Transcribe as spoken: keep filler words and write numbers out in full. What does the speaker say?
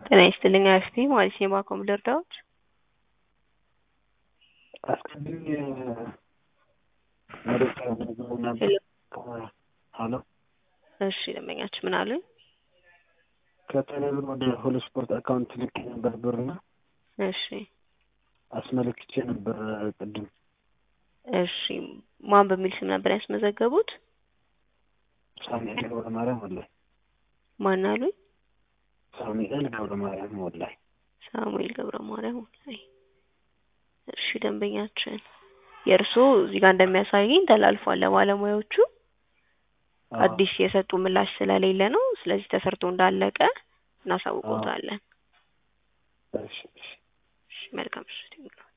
ጤና ይስጥልኝ አክስቴ ማለት ነው ባኮም ልርዳዎት? አስቀድሜ መልዕክት አድርገው ነበር። ሀሎ እሺ ደንበኛችን ምን አሉኝ? ከቴሌብር ወደ ሁሉ ስፖርት አካውንት ልክ ነበር ብርና እሺ አስመልክቼ ነበር ቅድም። እሺ ማን በሚል ስም ነበር ያስመዘገቡት? ሳሙኤል ገብረማርያም ወላይ። ማን አሉኝ? ሳሙኤል ገብረማርያም ወላይ። ሳሙኤል ገብረማርያም ወላይ። እሺ ደንበኛችን የእርሶ እዚህ ጋር እንደሚያሳየኝ ተላልፏል ለባለሙያዎቹ። አዲስ የሰጡ ምላሽ ስለሌለ ነው። ስለዚህ ተሰርቶ እንዳለቀ እናሳውቆታለን። እሺ እሺ መልካም እሺ